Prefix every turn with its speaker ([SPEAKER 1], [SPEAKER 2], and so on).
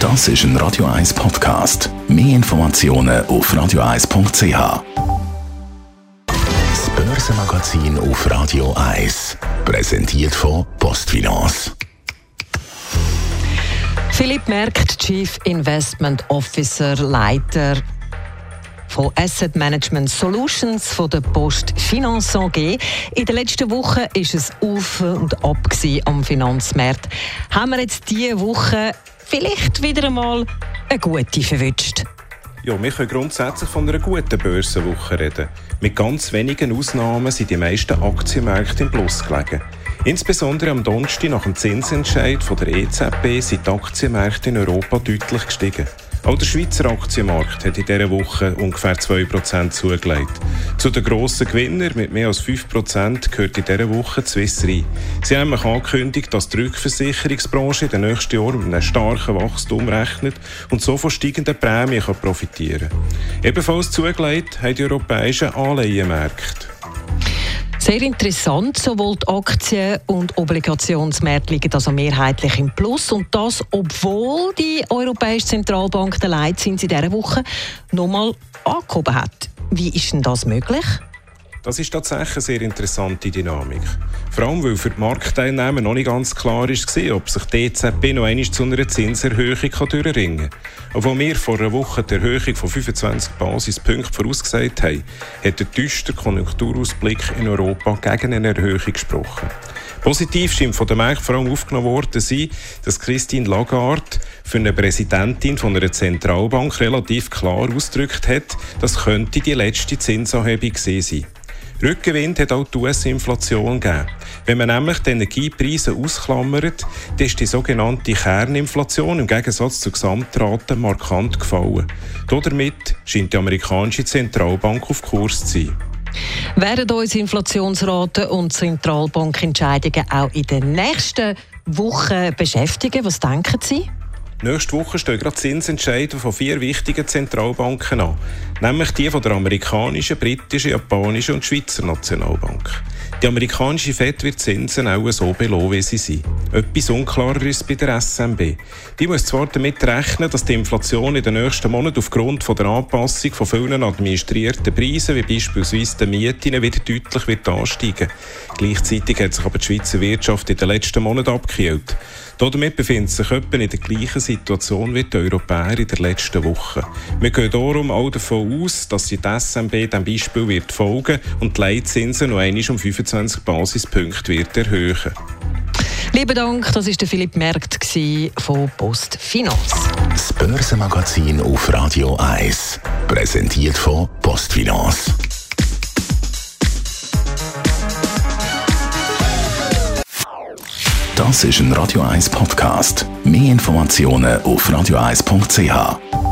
[SPEAKER 1] Das ist ein Radio 1 Podcast. Mehr Informationen auf radio1.ch. Das Börsenmagazin auf Radio 1. Präsentiert von PostFinance.
[SPEAKER 2] Philipp Merkt, Chief Investment Officer, Leiter von Asset Management Solutions von der PostFinance AG. In der letzten Woche war es auf und ab am Finanzmarkt. Haben wir jetzt diese Woche vielleicht wieder einmal eine gute verwünscht?
[SPEAKER 3] Ja, wir können grundsätzlich von einer guten Börsenwoche reden. Mit ganz wenigen Ausnahmen sind die meisten Aktienmärkte im Plus gelegen. Insbesondere am Donnerstag nach dem Zinsentscheid von der EZB sind die Aktienmärkte in Europa deutlich gestiegen. Auch der Schweizer Aktienmarkt hat in dieser Woche ungefähr 2% zugelegt. Zu den grossen Gewinnern mit mehr als 5% gehört in dieser Woche die Swiss Re. Sie haben angekündigt, dass die Rückversicherungsbranche in den nächsten Jahren mit einem starken Wachstum rechnet und so von steigenden Prämien profitieren kann. Ebenfalls zugelegt haben die europäischen Anleihenmärkte.
[SPEAKER 2] Sehr interessant, sowohl die Aktien- und Obligationsmärkte liegen also mehrheitlich im Plus und das, obwohl die Europäische Zentralbank den Leitzins in dieser Woche nochmal angehoben hat. Wie ist denn das möglich?
[SPEAKER 3] Das ist tatsächlich eine sehr interessante Dynamik. Vor allem, weil für die Marktteilnehmer noch nicht ganz klar war, ob sich die EZB noch einmal zu einer Zinserhöhung durchringen kann. Obwohl wir vor einer Woche die Erhöhung von 25 Basispunkten vorausgesagt haben, hat der düstere Konjunkturausblick in Europa gegen eine Erhöhung gesprochen. Positiv scheint von der Markt vor allem aufgenommen worden sein, dass Christine Lagarde für eine Präsidentin von einer Zentralbank relativ klar ausgedrückt hat, das könnte die letzte Zinsanhebung gewesen sein. Rückenwind hat auch die US-Inflation gegeben. Wenn man nämlich die Energiepreise ausklammert, dann ist die sogenannte Kerninflation im Gegensatz zur Gesamtrate markant gefallen. Damit scheint die amerikanische Zentralbank auf Kurs zu sein.
[SPEAKER 2] Werden uns Inflationsraten und Zentralbankentscheidungen auch in den nächsten Wochen beschäftigen? Was denken Sie?
[SPEAKER 3] Nächste Woche stehen gerade Zinsentscheide von 4 wichtigen Zentralbanken an, nämlich die von der amerikanischen, britischen, japanischen und Schweizer Nationalbank. Die amerikanische FED wird Zinsen auch so belassen, wie sie sind. Etwas unklarer ist bei der SNB. Die muss zwar damit rechnen, dass die Inflation in den nächsten Monaten aufgrund von der Anpassung von vielen administrierten Preisen, wie beispielsweise den Mieten, wieder deutlich wird ansteigen. Gleichzeitig hat sich aber die Schweizer Wirtschaft in den letzten Monaten abgekühlt. Damit befindet sich etwa in der gleichen Situation wie die Europäer in der letzten Woche. Wir gehen darum auch davon aus, dass die SNB diesem Beispiel wird folgen und die Leitzinsen noch einmal um 25 Basispunkte wird erhöhen.
[SPEAKER 2] Lieben Dank, das war der Philipp Merkt von PostFinance.
[SPEAKER 1] Das Börsenmagazin auf Radio 1. Präsentiert von PostFinance. Das ist ein Radio 1 Podcast. Mehr Informationen auf radio1.ch.